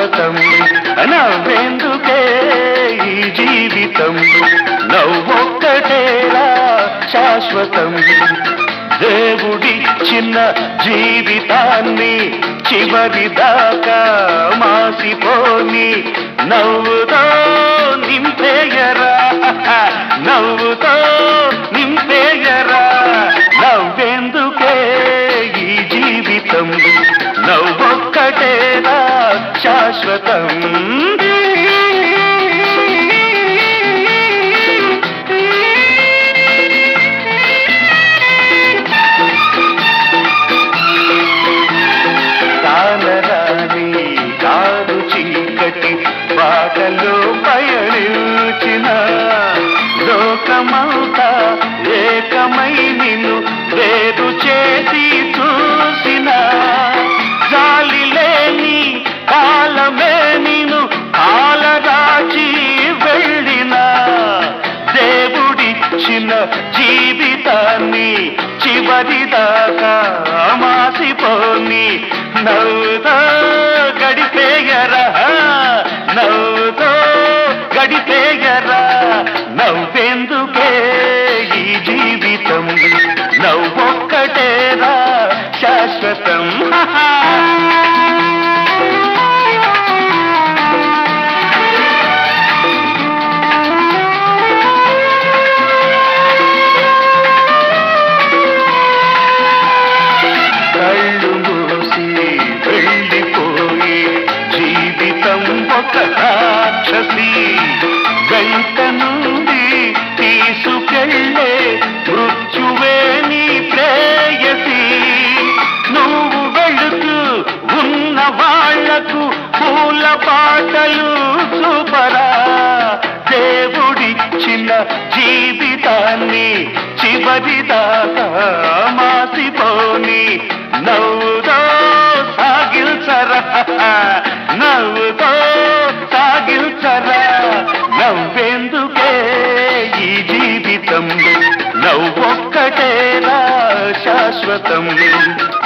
శాశ్వతం నవ్వెందుకే ఈ జీవితం నవ్వొక్కటేరా శాశ్వతం దేవుడిచ్చిన జీవితాన్ని చివరిదాకా మాసిపోని నవ్వుతో నింపేయరా నవ్వుతో నింపేయరా నవ్వెందుకే ఈ జీవితం నవ్వొక్కటేరా శాశ్వతం బాటలో పయనించిన లోకమంతా ఏకమై నిన్ను వేరు చేసి చూసిన జాలి లేని కాలమే నిన్ను కాలరాచి వెళ్ళిన దేవుడిచ్చిన జీవితాన్ని చివరిదాకా మాసిపోని నవ్వుతో గడిపేయరా నవ్వుతో గడిపేయరా నవ్వెందుకే ఈ జీవితం నవ్వొక్కటేరా శాశ్వతం కళ్ళు మూసి వెళ్ళిపోయి జీవితం ఒక రాక్షసి వెంట నుండి తీసుకెళ్ళే మృత్యువే నీ ప్రేయసి నువ్వు వెళుతూ ఉన్న వాళ్లకు పూల పాటలు చూపరా దేవుడిచ్చిన జీవితాన్ని చివరిదాకా మాసిపోని నవ్వుతో సాగిల్చరా నవ్వుతో సాగిల్చరా నవ్వెందుకే ఈ జీవితం నవ్వొక్కటేరా శాశ్వతం